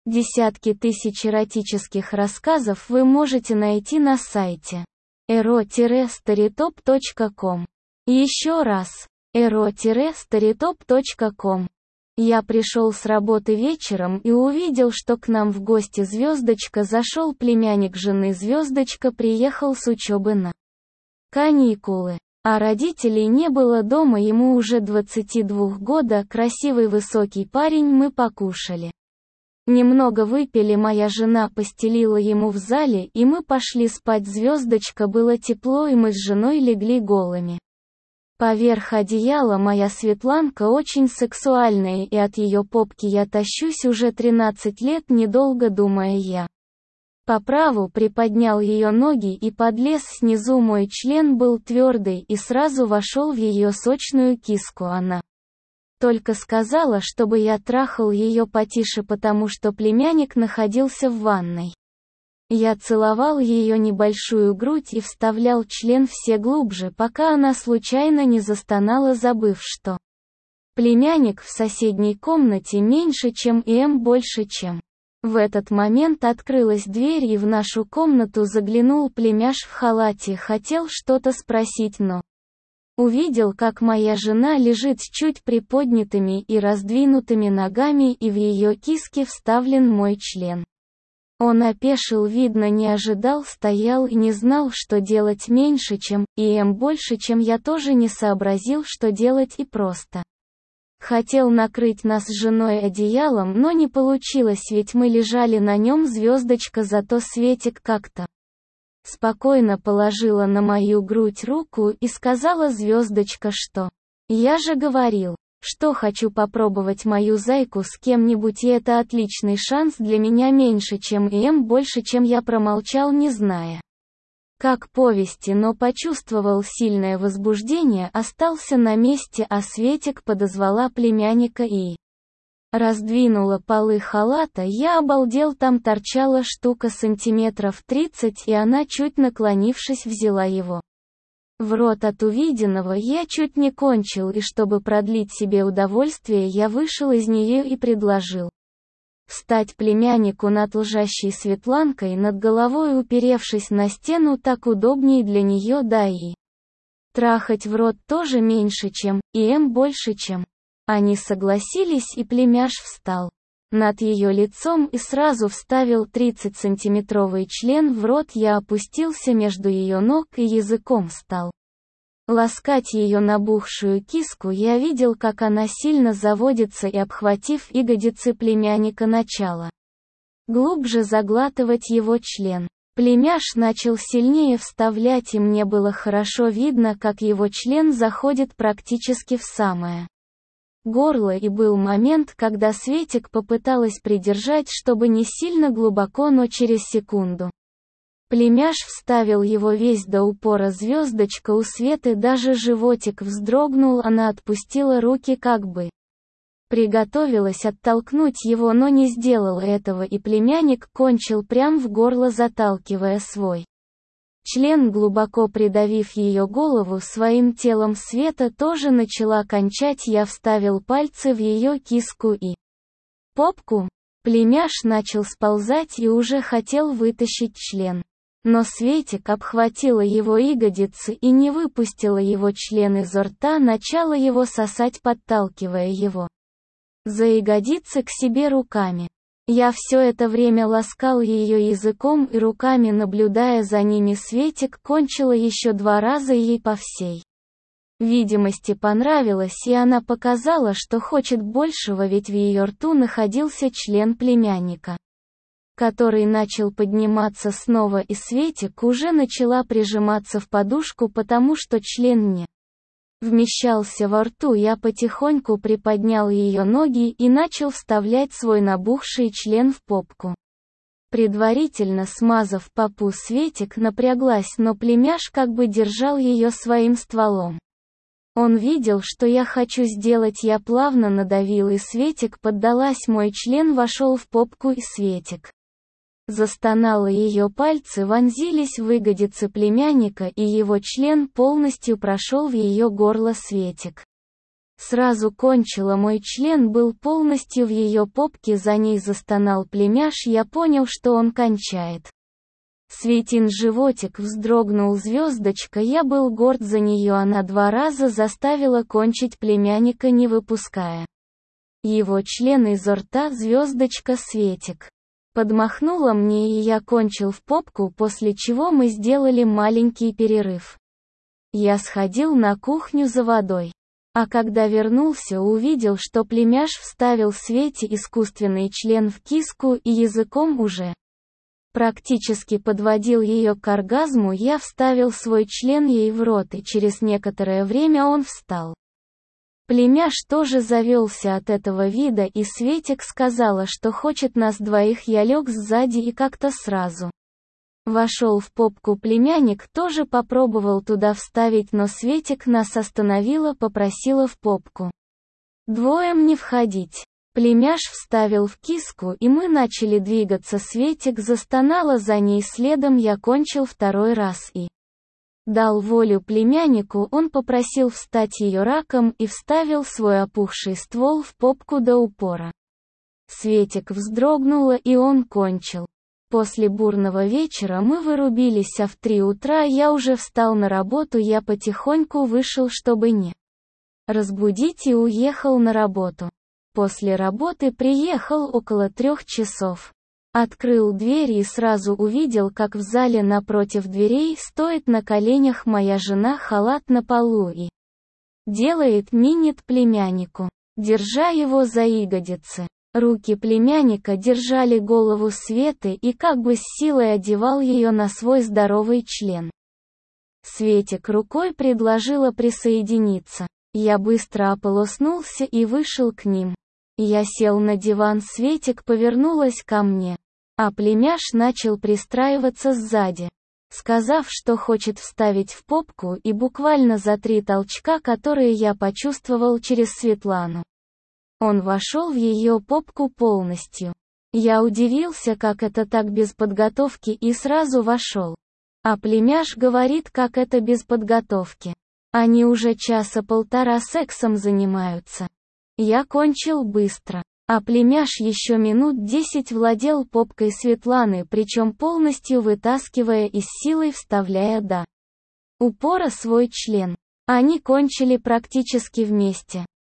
Десятки тысяч эротических рассказов вы можете найти на сайте ero-storytop.com. Еще раз, ero-storytop.com. Я пришел с работы вечером и увидел, что к нам в гости Звездочка зашел племянник жены. Звездочка приехал с учебы на каникулы, а родителей не было дома, ему уже 22 года, красивый высокий парень. Мы покушали. Немного выпили, моя жена постелила ему в зале, и мы пошли спать. Звездочка, было тепло, и мы с женой легли голыми поверх одеяла. Моя Светланка очень сексуальная, и от ее попки я тащусь уже 13 лет. Недолго думая, я по праву приподнял ее ноги и подлез снизу. Мой член был твердый и сразу вошел в ее сочную киску. Она только сказала, чтобы я трахал ее потише, потому что племянник находился в ванной. Я целовал ее небольшую грудь и вставлял член все глубже, пока она случайно не застонала, забыв, что племянник в соседней комнате меньше, чем и больше, чем. В этот момент открылась дверь, и в нашу комнату заглянул племяш в халате. Хотел что-то спросить, но увидел, как моя жена лежит с чуть приподнятыми и раздвинутыми ногами, и в ее киске вставлен мой член. Он опешил, видно, не ожидал, стоял и не знал, что делать. Меньше, чем и больше, чем я тоже не сообразил, что делать, и просто хотел накрыть нас с женой одеялом, но не получилось, ведь мы лежали на нем. Звездочка зато Светик как-то спокойно положила на мою грудь руку и сказала: Звездочка, что? Я же говорил, что хочу попробовать мою зайку с кем-нибудь, и это отличный шанс для меня. Меньше, чем и больше, чем. Я промолчал, не зная, как повести, но почувствовал сильное возбуждение, остался на месте, а Светик подозвала племянника и раздвинула полы халата. Я обалдел, там торчала штука сантиметров 30, и она, чуть наклонившись, взяла его в рот. От увиденного я чуть не кончил, и чтобы продлить себе удовольствие, я вышел из нее и предложил встать племяннику над лежащей Светланкой над головой, уперевшись на стену, так удобнее для нее, да и трахать в рот тоже. Меньше, чем и больше, чем. Они согласились, и племяш встал над ее лицом и сразу вставил 30-сантиметровый член в рот. Я опустился между ее ног и языком стал ласкать ее набухшую киску. Я видел, как она сильно заводится, и, обхватив ягодицы племянника, начала глубже заглатывать его член. Племяш начал сильнее вставлять, и мне было хорошо видно, как его член заходит практически в самое горло, и был момент, когда Светик попыталась придержать, чтобы не сильно глубоко, но через секунду племяш вставил его весь до упора. Звездочка, у Светы даже животик вздрогнул, она отпустила руки, как бы приготовилась оттолкнуть его, но не сделала этого, и племянник кончил прям в горло, заталкивая свой член, глубоко придавив ее голову своим телом. Света тоже начала кончать. Я вставил пальцы в ее киску и попку. Племяш начал сползать и уже хотел вытащить член. Но Светик обхватила его ягодицы и не выпустила его член изо рта, начала его сосать, подталкивая его за ягодицы к себе руками. Я все это время ласкал ее языком и руками, наблюдая за ними. Светик кончила еще 2 раза, ей по всей видимости понравилось, и она показала, что хочет большего, ведь в ее рту находился член племянника, который начал подниматься снова, и Светик уже начала прижиматься в подушку, потому что член не вмещался во рту. Я потихоньку приподнял ее ноги и начал вставлять свой набухший член в попку. Предварительно смазав попу, Светик напряглась, но племяш как бы держал ее своим стволом. Он видел, что я хочу сделать. Я плавно надавил, и Светик поддалась. Мой член вошел в попку, и Светик застонала. Ее пальцы вонзились в ягодицы племянника, и его член полностью прошел в ее горло. Светик Сразу кончила, мой член был полностью в ее попке, за ней застонал племяш, я понял, что он кончает. Светин животик вздрогнул, звездочка, я был горд за нее, она 2 раза заставила кончить племянника, не выпуская его член изо рта, звездочка, Светик подмахнула мне, и я кончил в попку, после чего мы сделали маленький перерыв. Я сходил на кухню за водой. А когда вернулся, увидел, что племяш вставил Свете искусственный член в киску и языком уже практически подводил ее к оргазму. Я вставил свой член ей в рот, и через некоторое время он встал. Племяш тоже завелся от этого вида, и Светик сказала, что хочет нас 2. Я лег сзади и как-то сразу вошел в попку. Племянник тоже попробовал туда вставить, но Светик нас остановила, попросила в попку 2 не входить. Племяш вставил в киску, и мы начали двигаться. Светик застонала за ней следом, я кончил 2 раз и дал волю племяннику, он попросил встать ее раком и вставил свой опухший ствол в попку до упора. Светик вздрогнула, и он кончил. После бурного вечера мы вырубились, а в 3 утра я уже встал на работу. Я потихоньку вышел, чтобы не разбудить, и уехал на работу. После работы приехал около 3 часов. Открыл дверь и сразу увидел, как в зале напротив дверей стоит на коленях моя жена, халат на полу, и делает минет племяннику, держа его за ягодицы. Руки племянника держали голову Светы и как бы с силой одевал ее на свой здоровый член. Светик рукой предложила присоединиться. Я быстро ополоснулся и вышел к ним. Я сел на диван, Светик повернулась ко мне, а племяш начал пристраиваться сзади, сказав, что хочет вставить в попку, и буквально за 3 толчка, которые я почувствовал через Светлану, он вошел в ее попку полностью. Я удивился, как это так без подготовки, и сразу вошел. А племяш говорит, как это без подготовки. Они уже 1.5 часа сексом занимаются. Я кончил быстро. А племяш еще минут 10 владел попкой Светланы, причем полностью вытаскивая и с силой вставляя до упора свой член. Они кончили практически вместе.